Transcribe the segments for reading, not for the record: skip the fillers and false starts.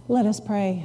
Let us pray.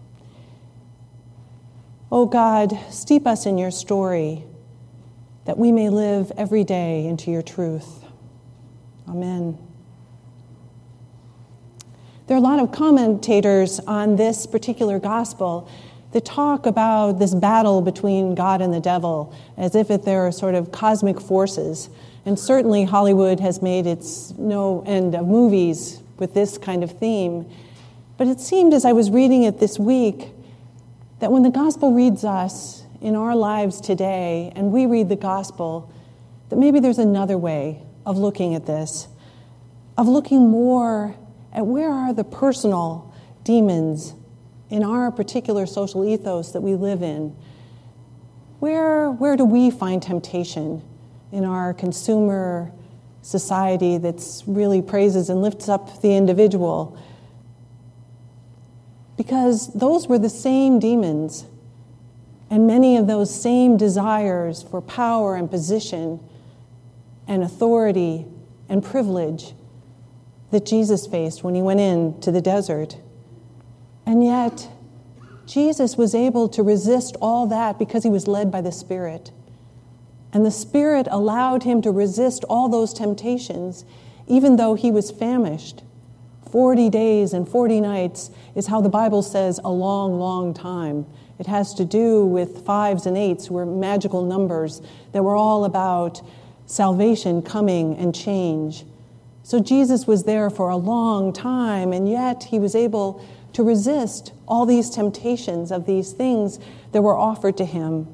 O God, steep us in your story, that we may live every day into your truth. Amen. There are a lot of commentators on this particular gospel that talk about this battle between God and the devil, as if there are sort of cosmic forces. And certainly Hollywood has made its no end of movies with this kind of theme. But it seemed as I was reading it this week that when the gospel reads us in our lives today, and we read the gospel, that maybe there's another way of looking at this, of looking more at where are the personal demons in our particular social ethos that we live in. Where do we find temptation in our consumer society that's really praises and lifts up the individual? Because those were the same demons, and many of those same desires for power and position and authority and privilege that Jesus faced when he went into the desert. And yet, Jesus was able to resist all that because he was led by the Spirit. And the Spirit allowed him to resist all those temptations, even though he was famished. 40 days and 40 nights is how the Bible says a long, long time. It has to do with 5s and 8s, were magical numbers that were all about salvation coming and change. So Jesus was there for a long time, and yet he was able to resist all these temptations of these things that were offered to him.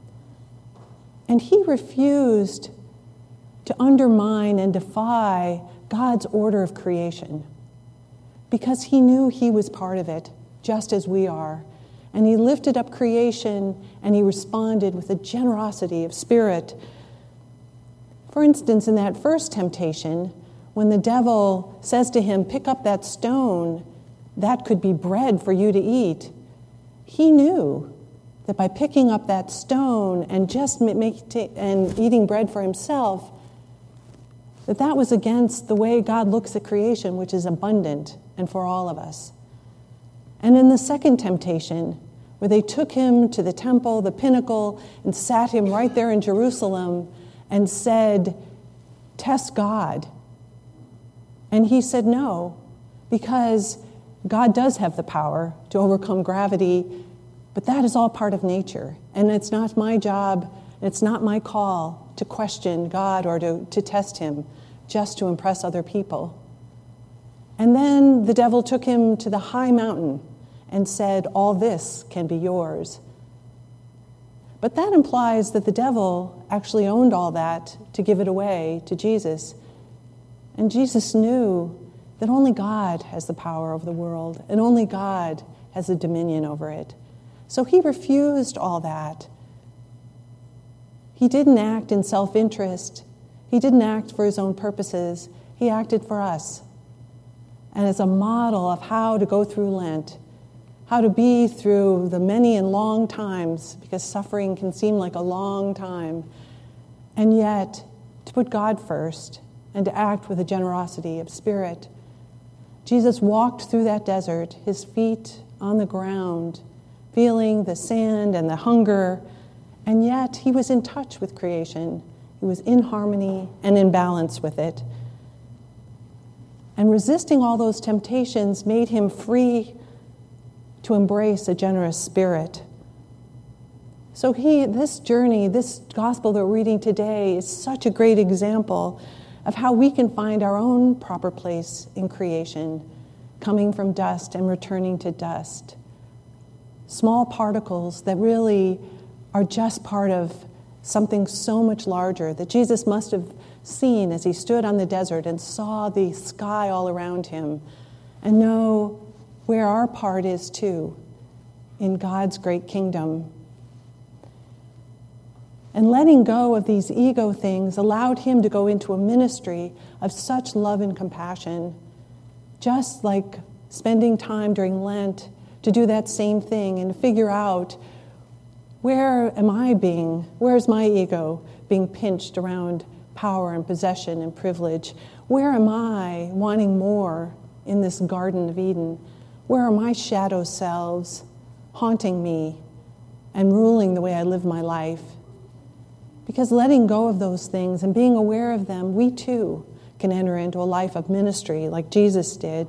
And he refused to undermine and defy God's order of creation, because he knew he was part of it, just as we are. And he lifted up creation, and he responded with a generosity of spirit. For instance, in that first temptation, when the devil says to him, "Pick up that stone, that could be bread for you to eat," he knew that by picking up that stone and just eating bread for himself, that was against the way God looks at creation, which is abundant and for all of us. And in the second temptation, where they took him to the temple, the pinnacle, and sat him right there in Jerusalem and said, "Test God." And he said no, because God does have the power to overcome gravity, but that is all part of nature. And it's not my job, it's not my call to question God or to test him just to impress other people. And then the devil took him to the high mountain and said, "All this can be yours." But that implies that the devil actually owned all that to give it away to Jesus. And Jesus knew that only God has the power over the world, and only God has the dominion over it. So he refused all that. He didn't act in self-interest. He didn't act for his own purposes. He acted for us. And as a model of how to go through Lent, how to be through the many and long times, because suffering can seem like a long time, and yet to put God first and to act with a generosity of spirit. Jesus walked through that desert, his feet on the ground, feeling the sand and the hunger, and yet he was in touch with creation. He was in harmony and in balance with it. And resisting all those temptations made him free to embrace a generous spirit. So this journey, this gospel that we're reading today, is such a great example of how we can find our own proper place in creation, coming from dust and returning to dust. Small particles that really are just part of something so much larger that Jesus must have seen as he stood on the desert and saw the sky all around him, and know where our part is too in God's great kingdom. And letting go of these ego things allowed him to go into a ministry of such love and compassion, just like spending time during Lent to do that same thing and figure out, where's my ego being pinched around power and possession and privilege? Where am I wanting more in this Garden of Eden? Where are my shadow selves haunting me and ruling the way I live my life? Because letting go of those things and being aware of them, we too can enter into a life of ministry like Jesus did.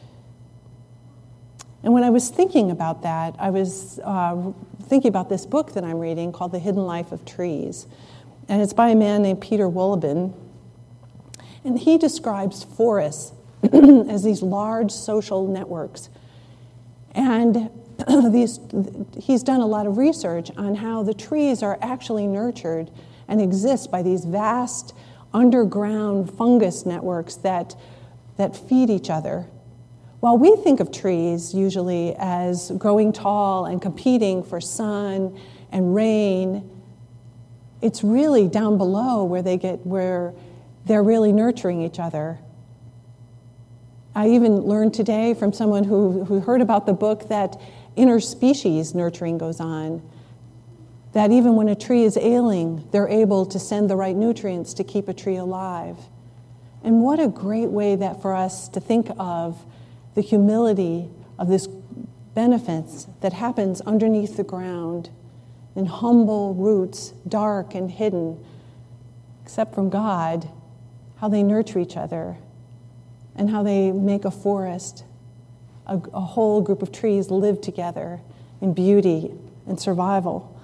And when I was thinking about that, I was thinking about this book that I'm reading called The Hidden Life of Trees. And it's by a man named Peter Wohlleben. And he describes forests as these large social networks. And he's done a lot of research on how the trees are actually nurtured and exist by these vast underground fungus networks that feed each other. While we think of trees usually as growing tall and competing for sun and rain, it's really down below where they're really nurturing each other. I even learned today from someone who heard about the book that interspecies nurturing goes on. That even when a tree is ailing, they're able to send the right nutrients to keep a tree alive. And what a great way that for us to think of the humility of this benefits that happens underneath the ground in humble roots, dark and hidden, except from God, how they nurture each other and how they make a forest, a whole group of trees live together in beauty and survival.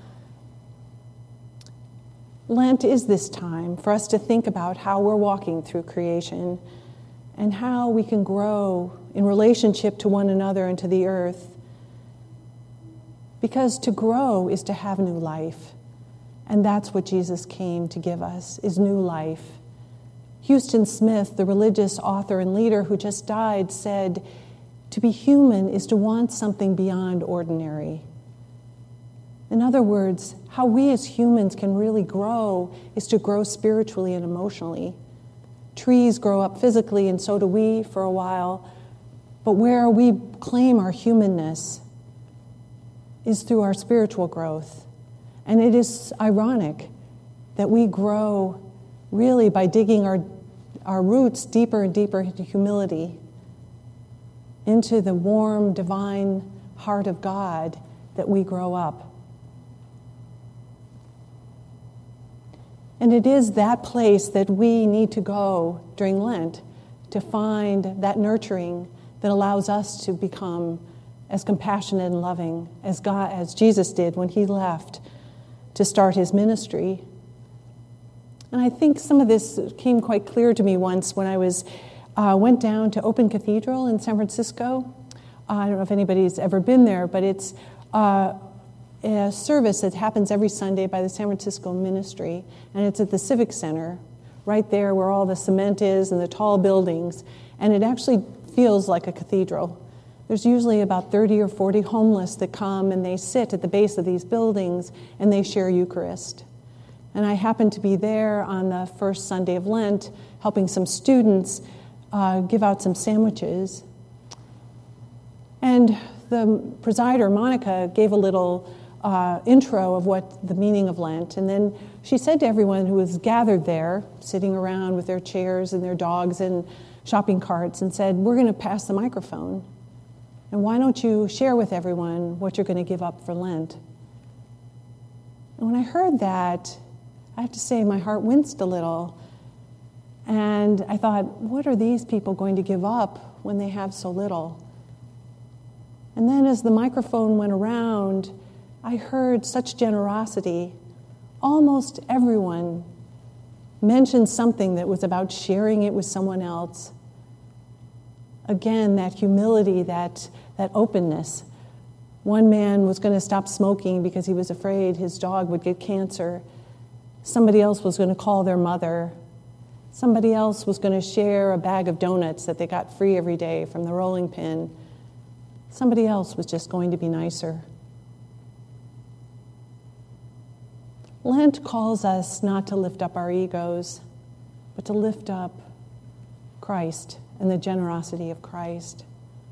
Lent is this time for us to think about how we're walking through creation and how we can grow in relationship to one another and to the earth. Because to grow is to have new life. And that's what Jesus came to give us, is new life. Huston Smith, the religious author and leader who just died, said, "To be human is to want something beyond ordinary." In other words, how we as humans can really grow is to grow spiritually and emotionally. Trees grow up physically, and so do we for a while. But where we claim our humanness is through our spiritual growth. And it is ironic that we grow really by digging our roots deeper and deeper into humility, into the warm, divine heart of God, that we grow up. And it is that place that we need to go during Lent to find that nurturing that allows us to become as compassionate and loving as Jesus did when he left to start his ministry. And I think some of this came quite clear to me once when I went down to Open Cathedral in San Francisco. I don't know if anybody's ever been there, but it's a service that happens every Sunday by the San Francisco Ministry, and it's at the Civic Center, right there where all the cement is and the tall buildings, and it actually feels like a cathedral. There's usually about 30 or 40 homeless that come and they sit at the base of these buildings and they share Eucharist. And I happened to be there on the first Sunday of Lent helping some students give out some sandwiches. And the presider, Monica, gave a little intro of what the meaning of Lent. And then she said to everyone who was gathered there, sitting around with their chairs and their dogs and shopping carts, and said, "We're going to pass the microphone. And why don't you share with everyone what you're going to give up for Lent?" And when I heard that, I have to say my heart winced a little. And I thought, what are these people going to give up when they have so little? And then as the microphone went around, I heard such generosity. Almost everyone mentioned something that was about sharing it with someone else. Again, that humility, that openness. One man was going to stop smoking because he was afraid his dog would get cancer. Somebody else was going to call their mother. Somebody else was going to share a bag of donuts that they got free every day from the rolling pin. Somebody else was just going to be nicer. Lent calls us not to lift up our egos, but to lift up Christ and the generosity of Christ.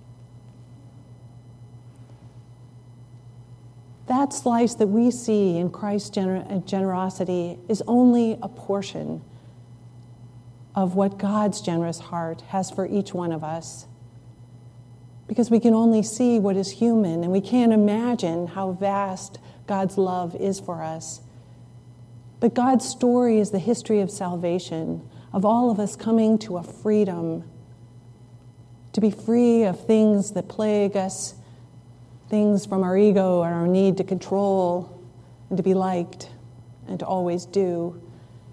That slice that we see in Christ's generosity is only a portion of what God's generous heart has for each one of us. because we can only see what is human, and we can't imagine how vast God's love is for us. But God's story is the history of salvation, of all of us coming to a freedom, to be free of things that plague us, things from our ego and our need to control and to be liked and to always do.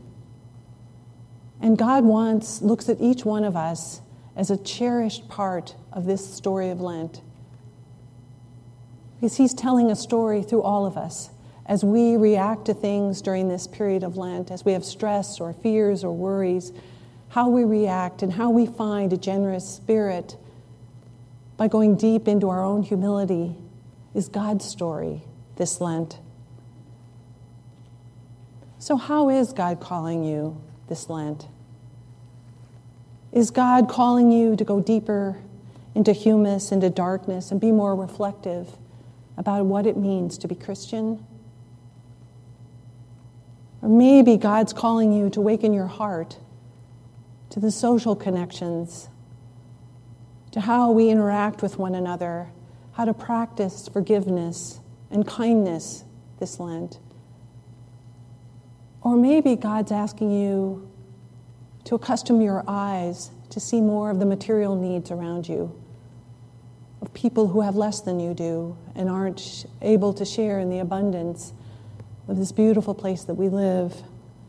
And God looks at each one of us as a cherished part of this story of Lent. Because He's telling a story through all of us as we react to things during this period of Lent, as we have stress or fears or worries, how we react and how we find a generous spirit by going deep into our own humility is God's story this Lent. So how is God calling you this Lent? Is God calling you to go deeper into humus, into darkness, and be more reflective about what it means to be Christian? Or maybe God's calling you to waken your heart to the social connections, to how we interact with one another, how to practice forgiveness and kindness this Lent. Or maybe God's asking you to accustom your eyes to see more of the material needs around you, of people who have less than you do and aren't able to share in the abundance of this beautiful place that we live.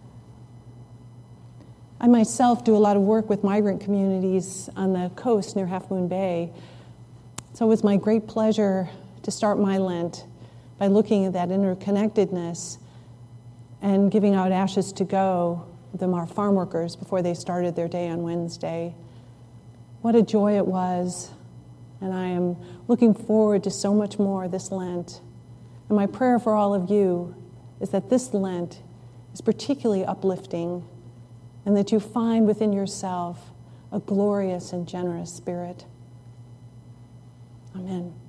I myself do a lot of work with migrant communities on the coast near Half Moon Bay. So it was my great pleasure to start my Lent by looking at that interconnectedness and giving out ashes to go them our farm workers before they started their day on Wednesday. What a joy it was, and I am looking forward to so much more this Lent. And my prayer for all of you is that this Lent is particularly uplifting and that you find within yourself a glorious and generous spirit. Amen.